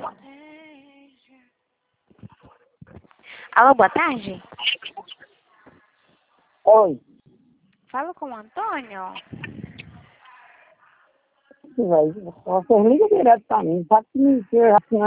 Alô, boa tarde. Oi. Falo com o Antônio. Velho, você liga direto pra mim, sabe que me